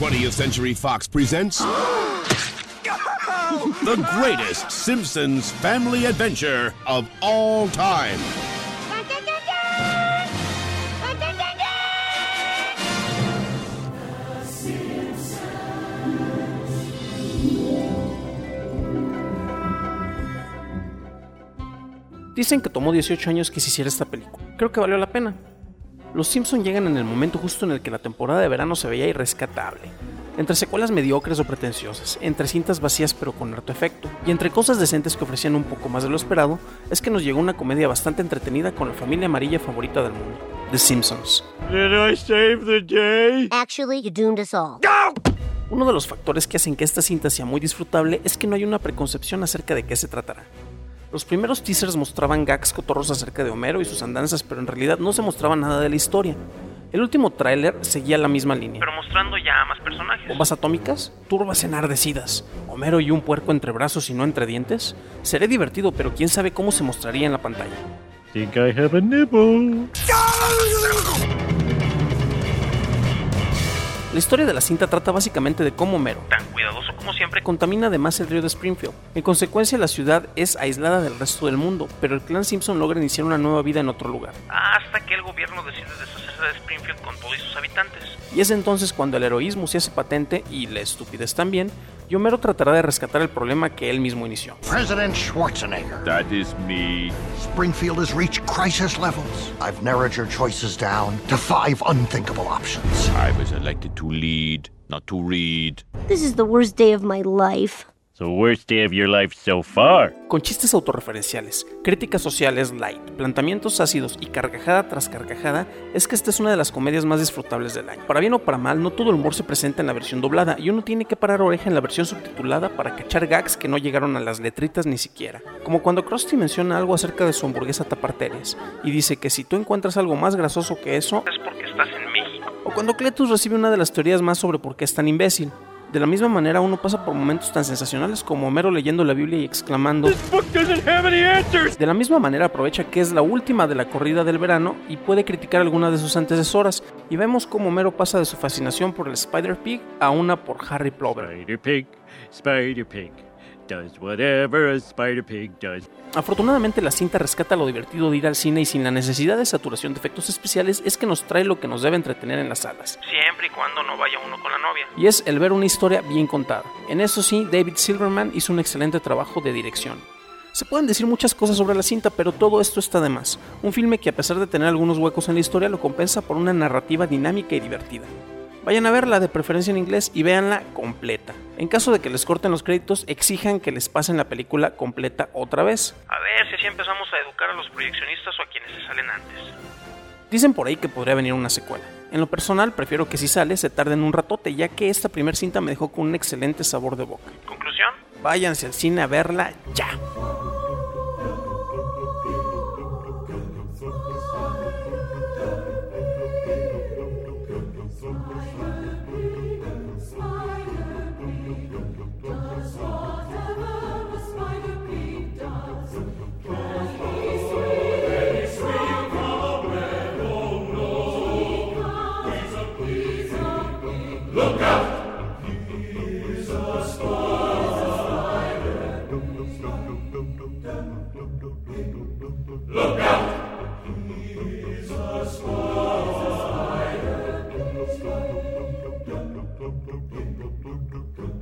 20th Century Fox presents the greatest Simpsons family adventure of all time. Dicen que tomó 18 años que se hiciera esta película. Creo que valió la pena. Los Simpson llegan en el momento justo en el que la temporada de verano se veía irrescatable. Entre secuelas mediocres o pretenciosas, entre cintas vacías pero con harto efecto, y entre cosas decentes que ofrecían un poco más de lo esperado, es que nos llegó una comedia bastante entretenida con la familia amarilla favorita del mundo, The Simpsons. Did I save the day? Actually, you doomed us all. Uno de los factores que hacen que esta cinta sea muy disfrutable es que no hay una preconcepción acerca de qué se tratará. Los primeros teasers mostraban gags cotorros acerca de Homero y sus andanzas, pero en realidad no se mostraba nada de la historia. El último tráiler seguía la misma línea, pero mostrando ya a más personajes. Bombas atómicas, turbas enardecidas, Homero y un puerco entre brazos y no entre dientes. Seré divertido, pero quién sabe cómo se mostraría en la pantalla. Think I have a nibble. La historia de la cinta trata básicamente de cómo Homero, tan cuidadoso como siempre, contamina además el río de Springfield. En consecuencia, la ciudad es aislada del resto del mundo, pero el clan Simpson logra iniciar una nueva vida en otro lugar. Hasta que el gobierno decide deshacerse de Springfield con todos sus habitantes. Y es entonces cuando el heroísmo se hace patente, y la estupidez también, y Homero tratará de rescatar el problema que él mismo inició. President Schwarzenegger. That is me. Springfield has reached crisis levels. I've narrowed your choices down to 5 unthinkable options. I was elected to lead, not to read. This is the worst day of my life. The worst day of your life so far. Con chistes autorreferenciales, críticas sociales light, planteamientos ácidos y carcajada tras carcajada, es que esta es una de las comedias más disfrutables del año. Para bien o para mal, no todo el humor se presenta en la versión doblada y uno tiene que parar oreja en la versión subtitulada para cachar gags que no llegaron a las letritas ni siquiera. Como cuando Krusty menciona algo acerca de su hamburguesa taparterias y dice que si tú encuentras algo más grasoso que eso, es porque estás en México. O cuando Cletus recibe una de las teorías más sobre por qué es tan imbécil. De la misma manera, uno pasa por momentos tan sensacionales como Homero leyendo la Biblia y exclamando This book doesn't have any answers. De la misma manera aprovecha que es la última de la corrida del verano y puede criticar alguna de sus antecesoras, y vemos cómo Homero pasa de su fascinación por el Spider-Pig a una por Harry Plover. Spider-Pig does whatever a Spider-Pig does. Afortunadamente la cinta rescata lo divertido de ir al cine y sin la necesidad de saturación de efectos especiales es que nos trae lo que nos debe entretener en las salas. Siempre y cuando no vaya uno con la novia. Y es el ver una historia bien contada. En eso sí, David Silverman hizo un excelente trabajo de dirección. Se pueden decir muchas cosas sobre la cinta, pero todo esto está de más. Un filme que a pesar de tener algunos huecos en la historia lo compensa por una narrativa dinámica y divertida. Vayan a verla, de preferencia en inglés, y véanla completa. En caso de que les corten los créditos, exijan que les pasen la película completa otra vez. A ver si así empezamos a educar a los proyeccionistas o a quienes se salen antes. Dicen por ahí que podría venir una secuela. En lo personal, prefiero que si sale, se tarden un ratote, ya que esta primer cinta me dejó con un excelente sabor de boca. ¿Conclusión? Váyanse al cine a verla ya. Look out! He's a spider. Look out! He's a spider.